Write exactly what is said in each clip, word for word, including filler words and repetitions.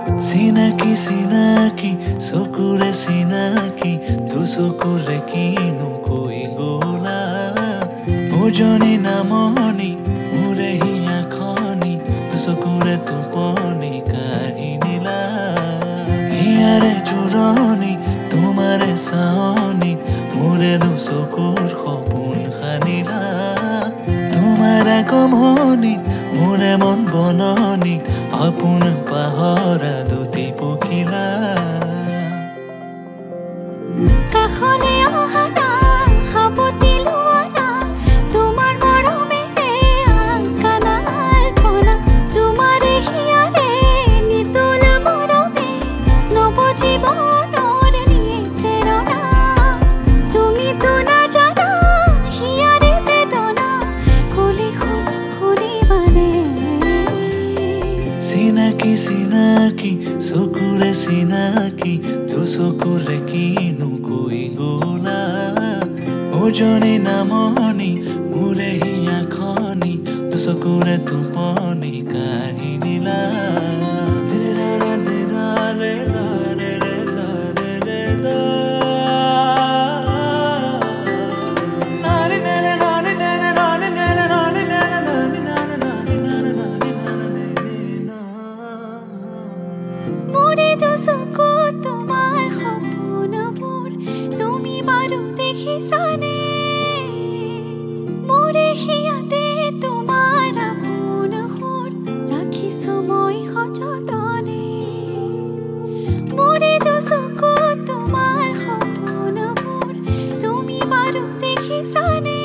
চিনাকি চিনাকি চকুৰে চিনাকি দুচকুৰে কিনো কৈ গলা উজনি নামনি মোৰে হিয়া খনি দুচকুৰে টোপনি কাঢ়ি নিলা হিয়াৰে জোৰণি তোমাৰে চাৱনি মোৰে দুচকুৰ সপোন খানিলা তোমাৰ আগমনি মোৰে মন বননি আপোন পাহৰা দুটি পখিলা কাষলে অহা না সাবতি লোৱা না তোমাৰ মৰমেৰে কানাল পনা তোমাৰে হিয়াৰে নিতল মৰমে নৱ জীৱনৰ নিয়ে প্ৰেৰণা তুমি তো নাজানা হিয়াৰে বেদনা কলি শুনিবানে চিনাকি চিনাকি চকুৰে চিনাকি দুচকুৰে কিনো কৈ গলা উজনি নামনি মোৰে হিয়া খনি দুচকুৰে টোপনি কাঢ়ি নিলা মোৰে দুচকু তোমাৰ সপোনবোৰ তুমি বাৰু দেখিছানে মোৰে হিয়াতে তোমাৰ আপোন সুৰ ৰাখিছো মই সযতনে মোৰে দুচকু তোমাৰ সপোনবোৰ তুমি বাৰু দেখিছানে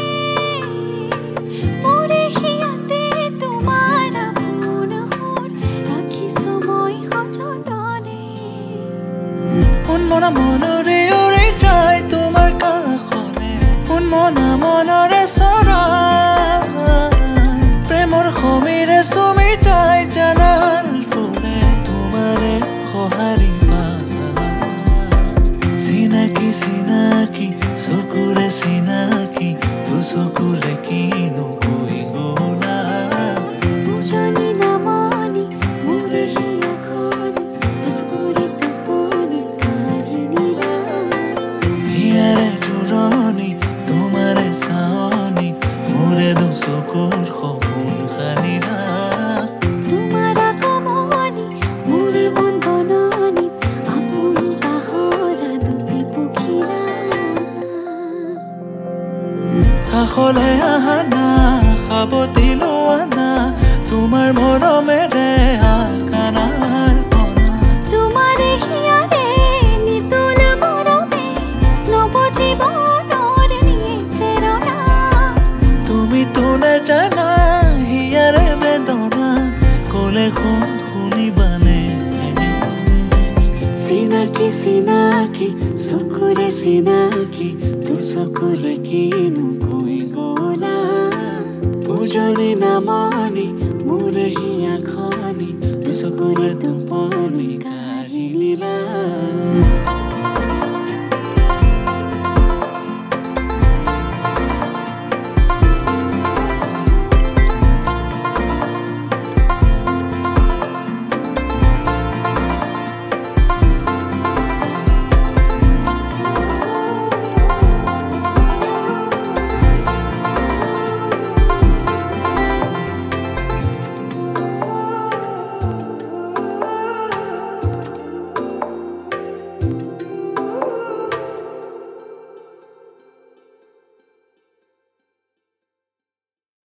মোৰে হিয়াতে তোমাৰ আপোন সুৰ ৰাখিছো মই সযতনে উন্মনা মনৰে উৰি যায় তোমাৰ কাষলে উন্মনা মনৰে চৰাই প্ৰেমৰ সমীৰে চুমি যায় জানাল ফুলে তোমাৰে সঁহাৰি চিনাকি চিনাকি চকুৰে চিনাকি দুচকুৰে কিনো কৈ গলা উজনি নামনি মোৰে হিয়া খনি দুচকুৰে টোপনি কাঢ়ি নিলা হিয়াৰে জোৰণি তোমাৰে চাৱনি মোৰে দুচকুৰ সপোন খানিলা তোমাৰ আগমনি মোৰে মন বননি আপোন পাহৰা দুটি পখিলা কাষলে আহা না সাবতি লোৱা না তোমাৰ মৰমেৰে কানাল পনা তোমাৰে হিয়াৰে নিতল মৰমে নৱ জীৱনৰ নিয়ে প্ৰেৰণা তুমি তো নাজানা হিয়াৰে বেদনা কলে শুন শুনিবানে চিনাকি চিনাকি চকুৰে চিনাকি দুচকুৰে কিনো কৈ গলা উজনি নামনি মোৰে হিয়া খনি দুচকুৰে